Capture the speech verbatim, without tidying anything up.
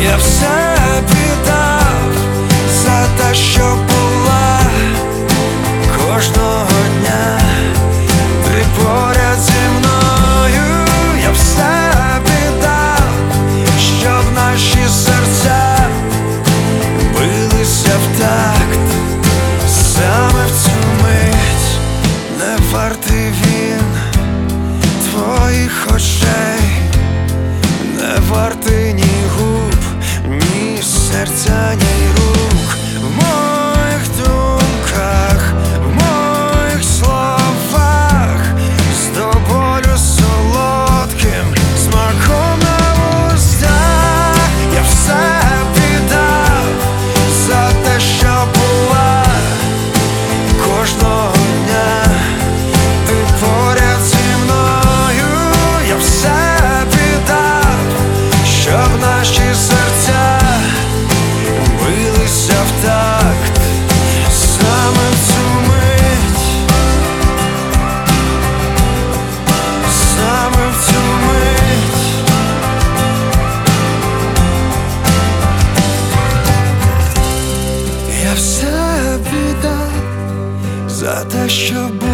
я все віддав за те, що була кожного дня. Ти поряд зі мною, я все віддав, щоб наші серця билися в такт. Саме в цю мить не вартий він твоїх очей, не вартий ні губ, ні серця, ні рук. В моїх думках, в моїх словах, з тобою солодким смаком на устах. Я все віддав за те, що була кожного дня. Ти поряд зі мною, я все віддав, щоб наші серця билися в такт. Саме в цю мить, саме в цю мить я все віддав за те, що було